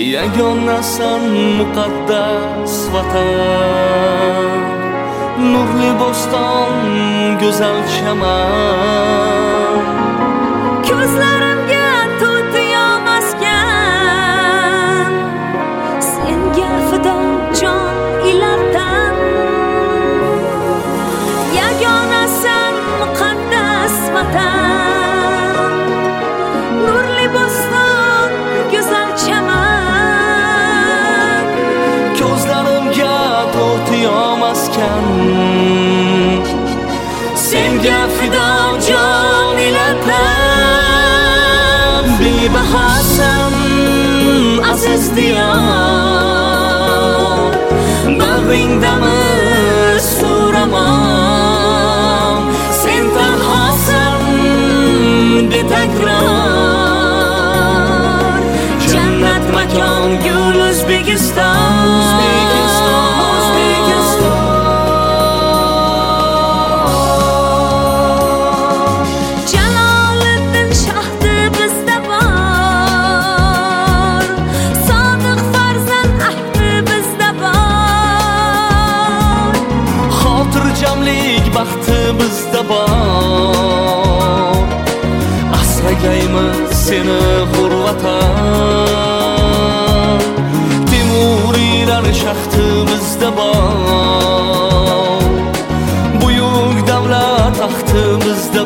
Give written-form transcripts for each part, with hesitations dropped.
Yagonasan muqaddas vatan, nurli bo'ston, go'zal chaman. Ko'zlarimga to'tiyo maskan, senga fido jon ilatan. Yagonasan muqaddas vatan, nurli bo'ston, go'zal chaman. Ko'zlarimga to'tiyo maskan, senga fido jon ilatan. Bebahosan aziz diyor, bag'ringdamiz so'ramon. Sen tanhosan betakror, jannat makon gul O'zbekiston. Jaloliddin shohdi bizda bor, sodiq farzand ahdi bizda bor. Xotirjamlik baxti bizda bor, asragaymiz seni hur vatan. Temuriylar shahti bizda bor, buyuk davlat taxti bizda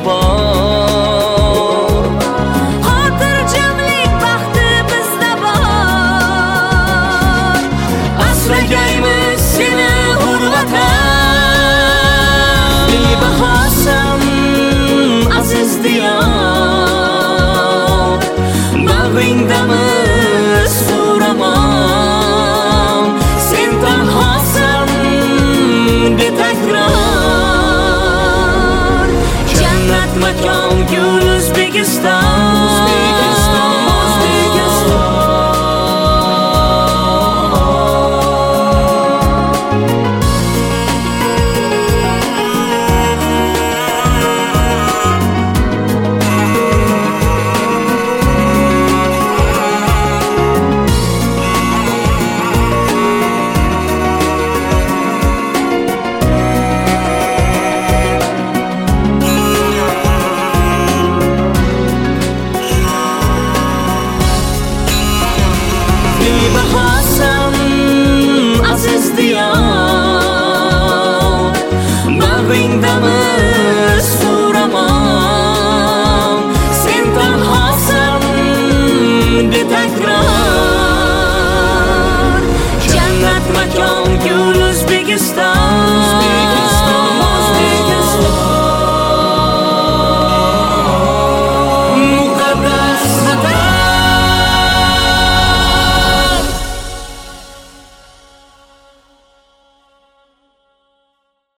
bor. Xotirjamlik baxti bizda bor, Asragaymiz seni hur vatan. Bebahosan aziz diyor, bag'ringdamiz so'ramon. Sen tanhosan betakror, jannat makon gul O'zbekiston.